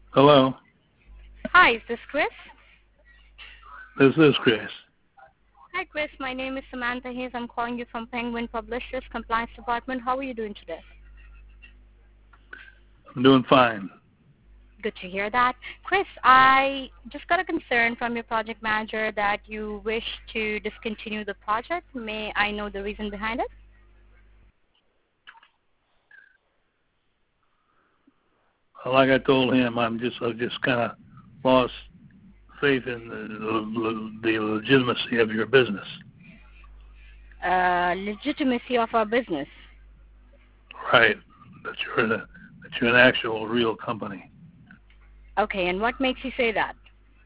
Hello, Hi, is this Chris? this is Chris. Hi, Chris. My name is Samantha Hayes. I'm calling you from Penguin Publishers Compliance Department. How are you doing today? I'm doing fine. Good to hear that. Chris, I just got a concern from your project manager that you wish to discontinue the project. May I know the reason behind it? Like I told him, I've just kind of lost faith in the legitimacy of your business. Legitimacy of our business. Right, that you're an actual real company. Okay, and what makes you say that?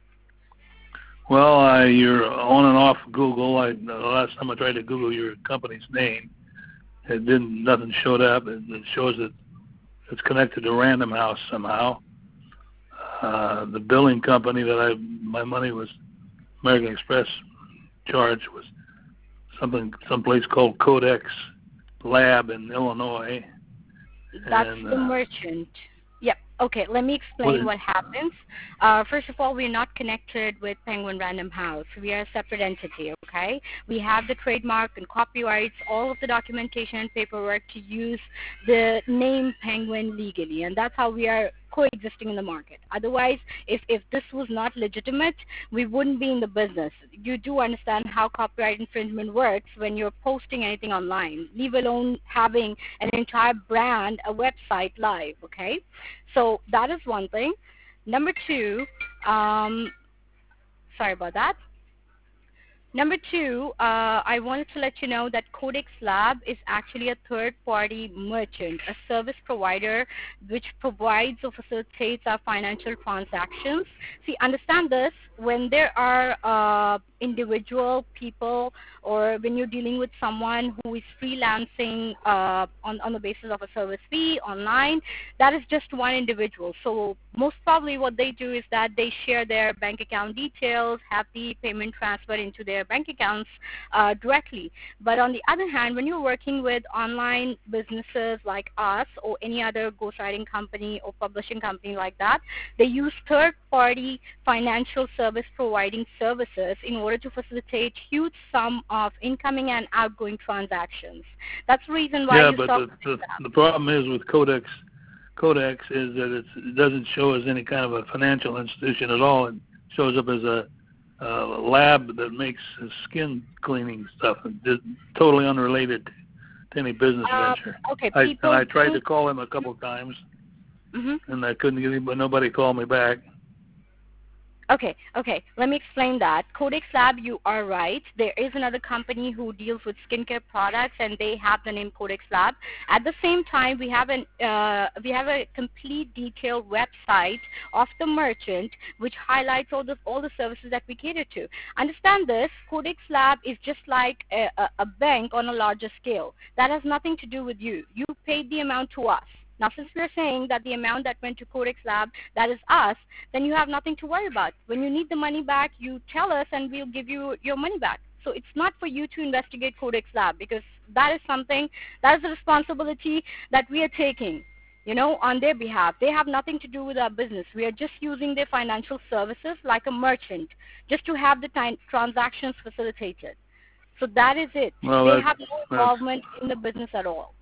Well, you're on and off Google. The last time I tried to Google your company's name, nothing showed up. It shows that it's connected to Random House somehow. The billing company that my money was American Express charged was someplace called Codex Lab in Illinois. That's the merchant. Yep. Okay, let me explain what happens. First of all, we're not connected with Penguin Random House. We are a separate entity, okay? We have the trademark and copyrights, all of the documentation and paperwork to use the name Penguin legally, and that's how we are coexisting in the market. Otherwise, if this was not legitimate, we wouldn't be in the business. You do understand how copyright infringement works when you're posting anything online, leave alone having an entire brand, a website live, okay? So that is one thing. Number two, sorry about that. Number two, I wanted to let you know that Codex Lab is actually a third-party merchant, a service provider which provides or facilitates our financial transactions. See, understand this, when there are individual people or when you're dealing with someone who is freelancing on the basis of a service fee online, that is just one individual. So most probably what they do is that they share their bank account details, have the payment transferred into their bank accounts directly. But on the other hand, when you're working with online businesses like us or any other ghostwriting company or publishing company like that, they use third-party financial service providing services in order to facilitate huge sum of incoming and outgoing transactions. That's the reason why you saw. The problem is with Codex is that it doesn't show as any kind of a financial institution at all. It shows up as a lab that makes skin cleaning stuff, totally unrelated to any business venture. Okay, I tried to call him a couple of times, and I couldn't get him, but nobody called me back. Okay. Let me explain that. Codex Lab, you are right. There is another company who deals with skincare products, and they have the name Codex Lab. At the same time, we have a complete detailed website of the merchant, which highlights all the services that we cater to. Understand this: Codex Lab is just like a bank on a larger scale. That has nothing to do with you. You paid the amount to us. Now, since we're saying that the amount that went to Codex Lab, that is us, then you have nothing to worry about. When you need the money back, you tell us and we'll give you your money back. So it's not for you to investigate Codex Lab, because that is a responsibility that we are taking, on their behalf. They have nothing to do with our business. We are just using their financial services like a merchant, just to have the transactions facilitated. So that is it. Well, they have no involvement in the business at all.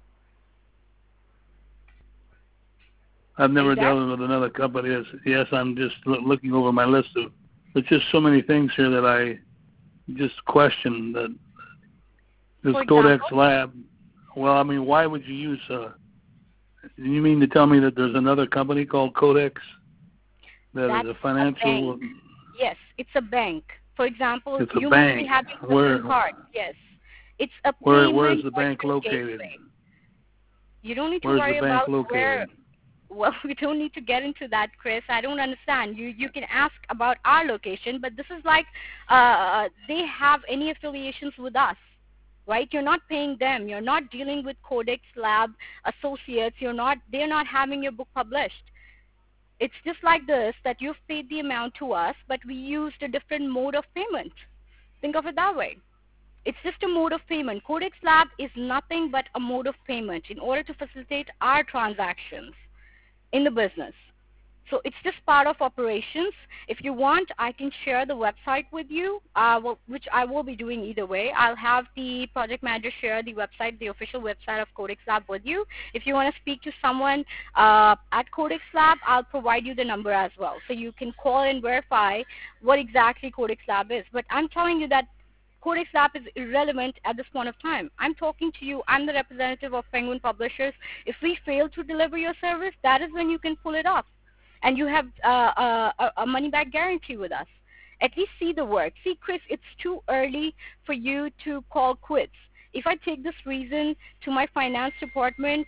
I've never dealt with another company. Yes, I'm just looking over my list of. There's just so many things here that I just question. That this Codex Lab. Well, I mean, why would you use? You mean to tell me that there's another company called Codex that is a financial? Yes, it's a bank. For example, you must be having a card. Yes, it's a payment. Where's the bank located? You don't need to worry about where. Well, we don't need to get into that, Chris. I don't understand. You can ask about our location, but this is like they have any affiliations with us, right? You're not paying them. You're not dealing with Codex Lab associates. They're not having your book published. It's just like this, that you've paid the amount to us, but we used a different mode of payment. Think of it that way. It's just a mode of payment. Codex Lab is nothing but a mode of payment in order to facilitate our transactions in the business. So it's just part of operations. If you want, I can share the website with you, which I will be doing either way. I'll have the project manager share the website, the official website of Codex Lab with you. If you want to speak to someone at Codex Lab, I'll provide you the number as well. So you can call and verify what exactly Codex Lab is. But I'm telling you that Codex Lab is irrelevant at this point of time. I'm talking to you. I'm the representative of Penguin Publishers. If we fail to deliver your service, that is when you can pull it off. And you have a money-back guarantee with us. At least see the work. See, Chris, it's too early for you to call quits. If I take this reason to my finance department,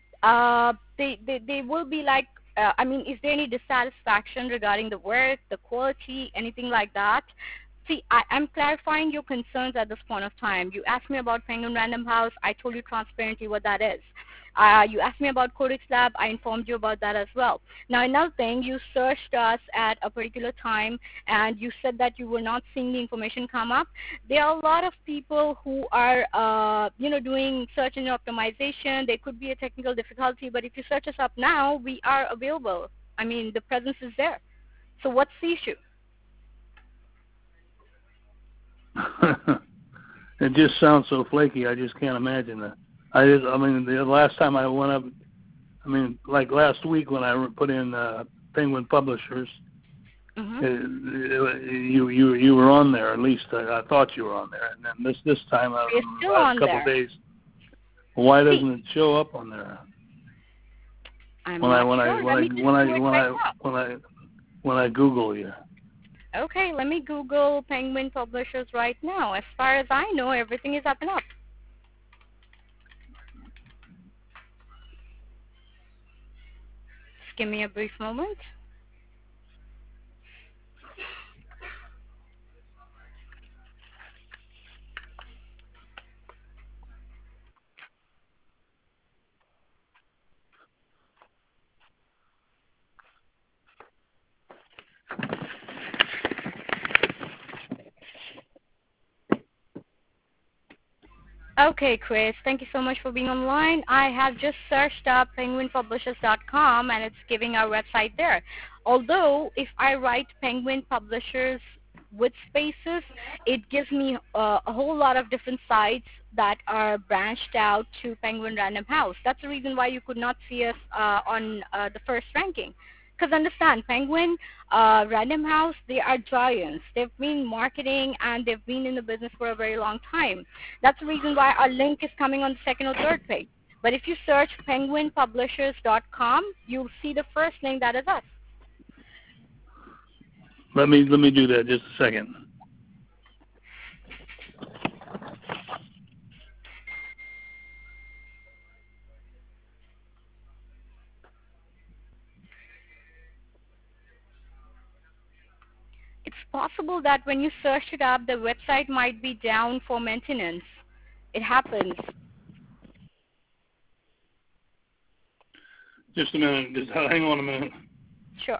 they will be like, I mean, is there any dissatisfaction regarding the work, the quality, anything like that? See, I'm clarifying your concerns at this point of time. You asked me about Penguin Random House. I told you transparently what that is. You asked me about Codex Lab. I informed you about that as well. Now, another thing, you searched us at a particular time, and you said that you were not seeing the information come up. There are a lot of people who are, doing search engine optimization. There could be a technical difficulty, but if you search us up now, we are available. I mean, the presence is there. So what's the issue? It just sounds so flaky. I just can't imagine that. I mean, the last time I went up, I mean, like last week when I put in Penguin Publishers, you were on there. At least I thought you were on there. And then this time, You're still last on couple there. days, why doesn't it show up on there? When I Google you. Okay, let me Google Penguin Publishers right now. As far as I know, everything is up and up. Just give me a brief moment. Okay, Chris, thank you so much for being online. I have just searched up penguinpublishers.com, and it's giving our website there. Although, if I write Penguin Publishers with spaces, it gives me a whole lot of different sites that are branched out to Penguin Random House. That's the reason why you could not see us on the first ranking. Because understand, Penguin Random House, they are giants. They've been marketing and they've been in the business for a very long time. That's the reason why our link is coming on the second or third page. But if you search penguinpublishers.com, you'll see the first link, that is us. Let me do that just a second. It's possible that when you search it up, the website might be down for maintenance. It happens. Just a minute. Just hang on a minute. Sure.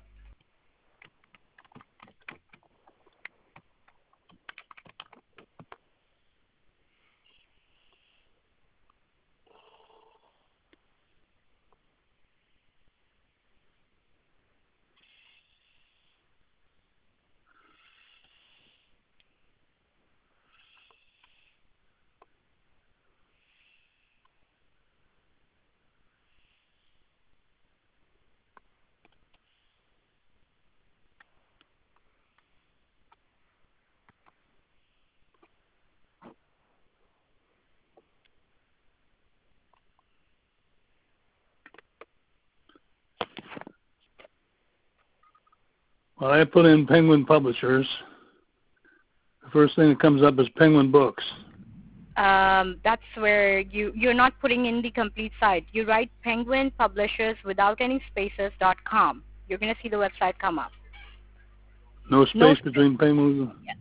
Well, I put in Penguin Publishers. The first thing that comes up is Penguin Books. That's where you're not putting in the complete site. You write Penguin Publishers without any spaces.com. You're going to see the website come up. No space between Penguin. Yes.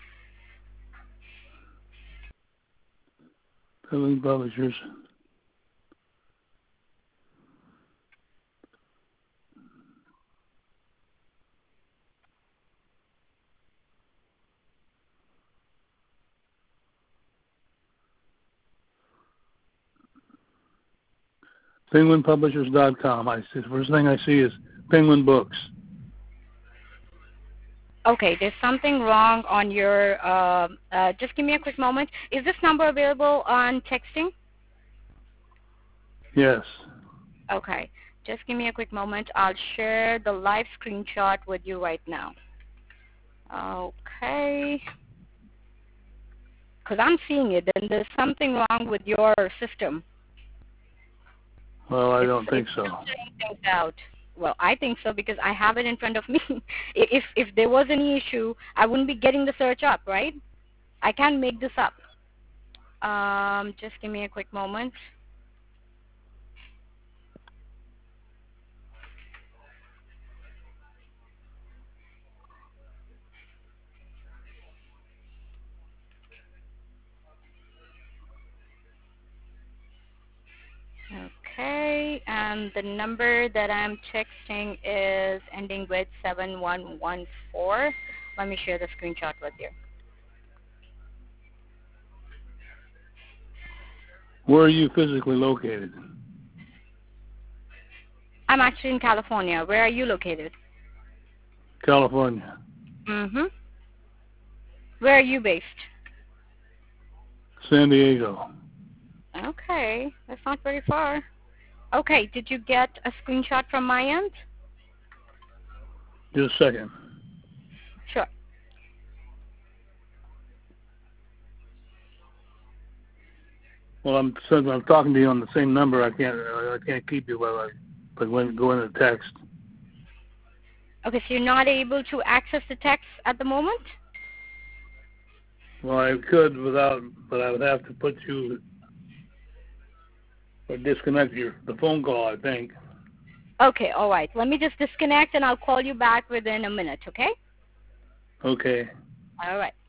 Penguin Publishers. PenguinPublishers.com. The first thing I see is Penguin Books. Okay, there's something wrong on your, just give me a quick moment. Is this number available on texting? Yes. Okay, just give me a quick moment. I'll share the live screenshot with you right now. Okay. Because I'm seeing it, and there's something wrong with your system. Well, I don't think so. Things out. Well, I think so because I have it in front of me. If there was any issue, I wouldn't be getting the search up, right? I can't make this up. Just give me a quick moment. Okay, and the number that I'm texting is ending with 7114. Let me share the screenshot with you. Where are you physically located? I'm actually in California. Where are you located? California. Mm-hmm. Where are you based? San Diego. Okay, that's not very far. Okay, did you get a screenshot from my end? Just a second. Sure. Well, since I'm talking to you on the same number, I can't keep you while I go into text. Okay, so you're not able to access the text at the moment? Well, I could but I would have to put you or disconnect the phone call, I think. Okay, all right. Let me just disconnect and I'll call you back within a minute, okay? Okay. All right.